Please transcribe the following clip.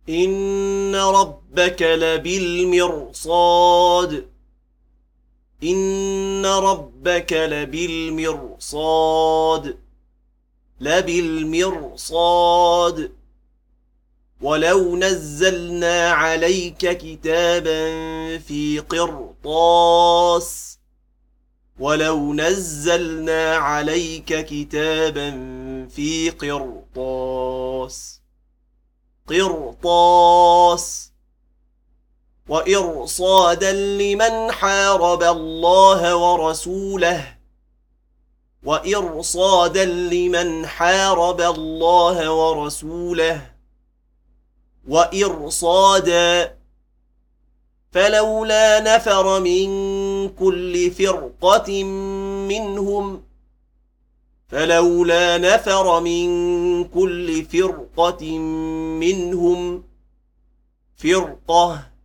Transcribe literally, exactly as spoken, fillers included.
إن ربك لبالمرصاد إن ربك لبالمرصاد لبالمرصاد ولو نزلنا عليك كتابا في قرطاس ولو نزلنا عليك كتابا في قرطاس قرطاس وإرصادا لمن حارب الله ورسوله وإرصادا لمن حارب الله ورسوله وإرصادا فلولا نفر من كل فرقة منهم فلولا نفر من كل فرقة منهم فرقة